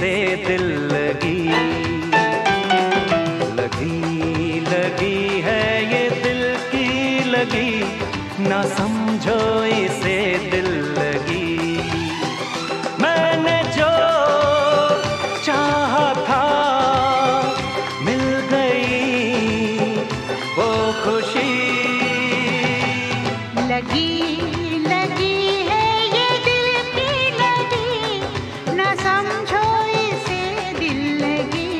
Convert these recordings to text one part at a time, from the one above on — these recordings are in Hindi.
इसे दिल लगी। लगी लगी है ये दिल की लगी, ना समझो इसे दिल लगी। मैंने जो चाहा था मिल गई वो खुशी। लगी लगी है ये दिल की लगी, ना समझो इसे दिल लगी।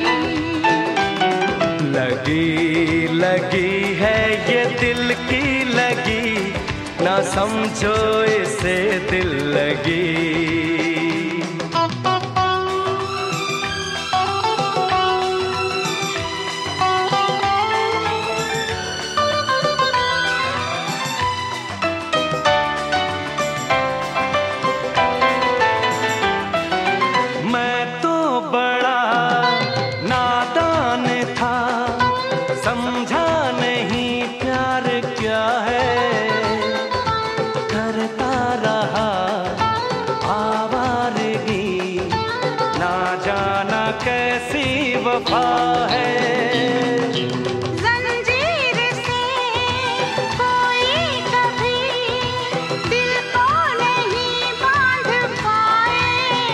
लगी लगी है ये दिल की लगी, ना समझो इसे दिल लगी। मैं तो बड़ा नादान था, समझा नहीं प्यार क्या है। करता रहा आवारगी, ना जाना कैसी वफा है। जंजीर से कोई कभी दिल को नहीं बांध पाए,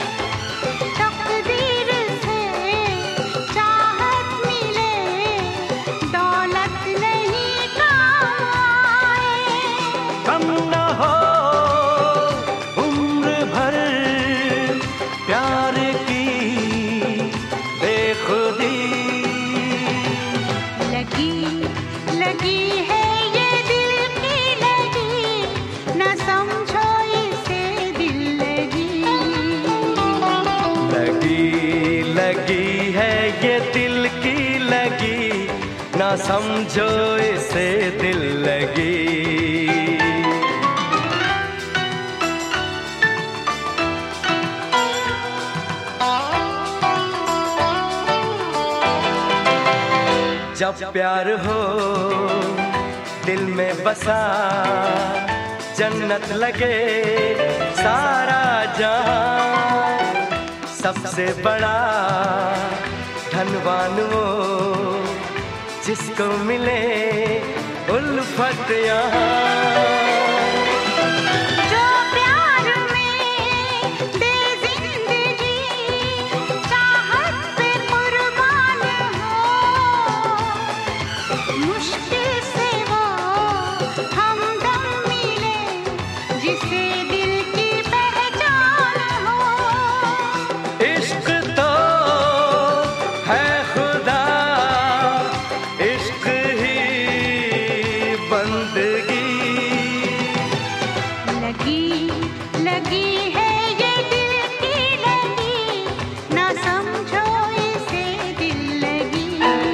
तकदीर से चाहत मिले दौलत नहीं काम आए। कम न हो उम्र भर प्यार की बेखुदी। लगी लगी है ये दिल की लगी, ना समझो इसे दिल लगी। लगी लगी है ये दिल की लगी, ना समझो इसे दिल लगी। जब प्यार हो दिल में बसा, जन्नत लगे सारा जहां। सबसे बड़ा धनवान वो जिसको मिले उल्फत यहाँ। जो प्यार में दे जिंदगी, चाहत पे कुर्बान हो, मुश्किल से वो हमदम मिले जिसे दिल की पहचान हो। इश्क तो है खुदा, इश्क ही बंदगी। लगी लगी है ये दिल की लगी, ना समझो इसे दिल लगी।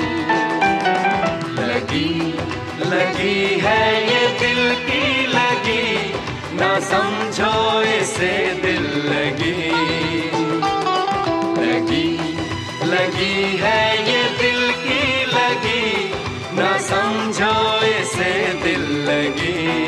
लगी लगी है ये दिल की लगी, ना समझो इसे दिल लगी। लगी लगी है ये दिल की लगी, ना समझो इसे दिल लगी।